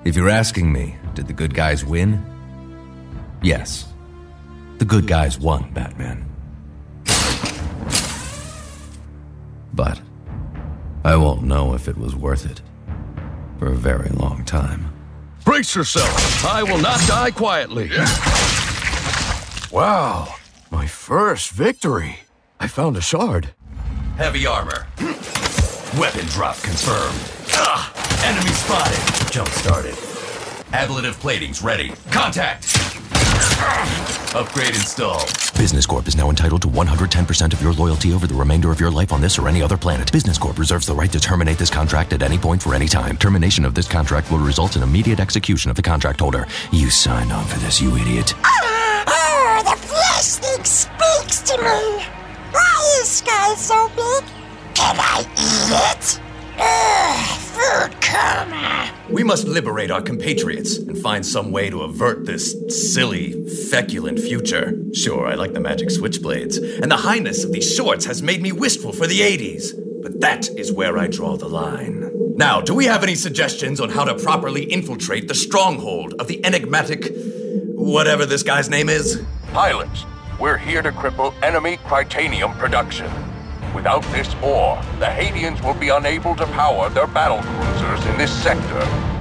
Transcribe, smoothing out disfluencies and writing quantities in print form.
If you're asking me, did the good guys win? Yes. The good guys won, Batman. But I won't know if it was worth it for a very long time. Brace yourself. I will not die quietly. Wow, my first victory. I found a shard. Heavy armor. Weapon drop confirmed. Enemy spotted. Jump started. Ablative platings ready. Contact. Upgrade installed. Business Corp is now entitled to 110% of your loyalty over the remainder of your life on this or any other planet. Business Corp reserves the right to terminate this contract at any point for any time. Termination of this contract will result in immediate execution of the contract holder. You signed on for this, you idiot. Oh, the flesh thing speaks to me. Why is Skull so big? Can I eat it? Food coma. We must liberate our compatriots and find some way to avert this silly, feculent future. Sure, I like the magic switchblades, and the highness of these shorts has made me wistful for the 80s. But that is where I draw the line. Now, do we have any suggestions on how to properly infiltrate the stronghold of the enigmatic... whatever this guy's name is? Pilots, we're here to cripple enemy Crytanium production. Without this ore, the Haitians will be unable to power their battle cruisers in this sector.